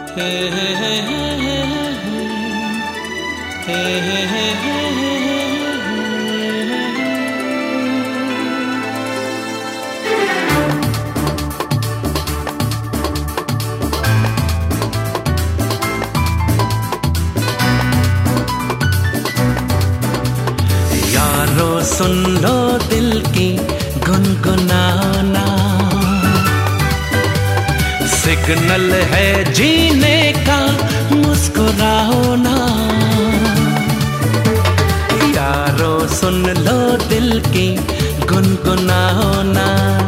यारो सुन लो दिल की गुनगुनाना, सिग्नल है जीने का मुस्कुराओ ना। यारो सुन लो दिल की गुनगुनाओ ना,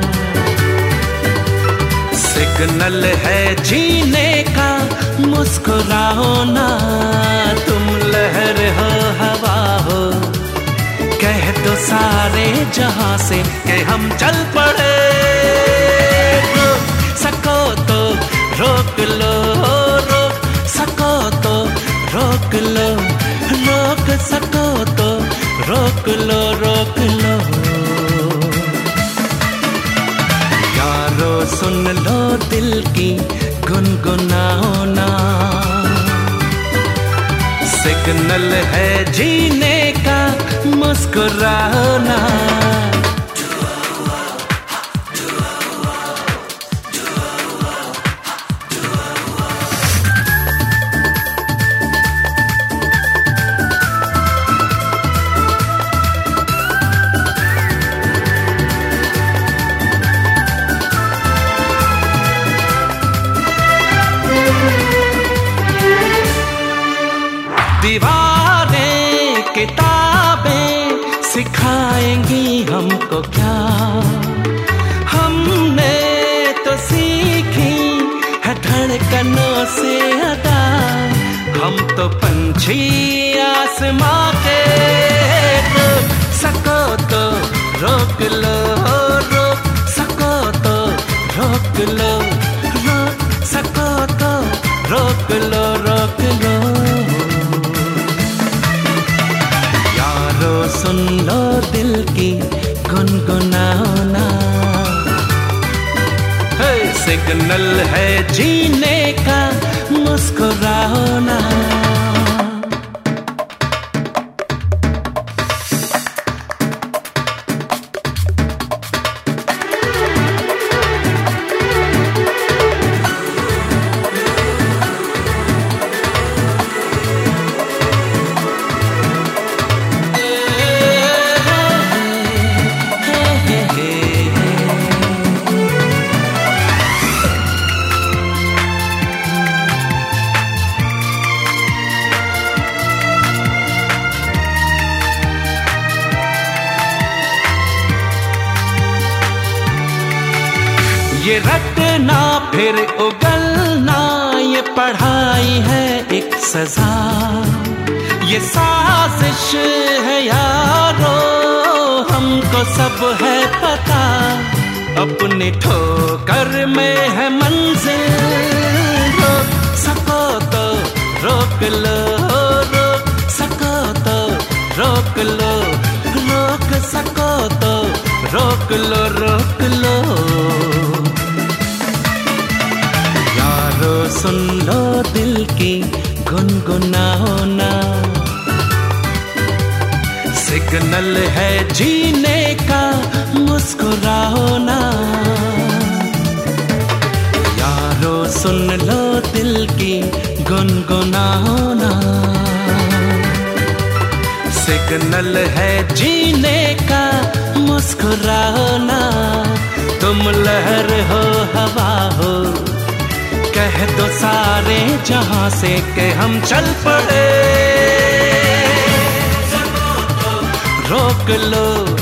सिग्नल है जीने का मुस्कुराओ ना। तुम लहर हो हवा हो, कह दो सारे जहां से कि हम चल पड़े। रोक सको तो रोक लो, रोक सको तो रोक लो, रोक सको तो रोक लो, रोक लो। यारो सुन लो दिल की गुनगुनाओ ना, सिग्नल है जीने का मुस्कुराओ ना। दीवारें किताबें सिखाएंगी हमको क्या, हमने तो सीखी है धड़कनों से अदा। हम तो पंछी आसमां के, रोक सको तो रोक लो, रोक सको तो रोक लो, रोक सको तो रोक लो, रोक लो। सुन लो दिल की गुनगुनाओ ना, सिग्नल है जीने का मुस्कुराओ ना। ये रटना फिर उगलना, ये पढ़ाई है एक सजा। ये साजिश है यारो, हमको सब है पता। अपनी ठोकर में है मंजिल, रोक सको तो रोक लो, रोक सको तो रोक लो, रोक सको तो रोक लो, रोक लो। यारो सुन लो दिल की गुनगुनाओ ना, सिग्नल है जीने का मुस्कुराओ ना। यारो सुन लो दिल की गुनगुनाओ ना, सिग्नल है जीने का मुस्कुराओ ना। तुम लहर हो हवा हो, कह दो सारे जहां से कि हम चल पड़े। रोक लो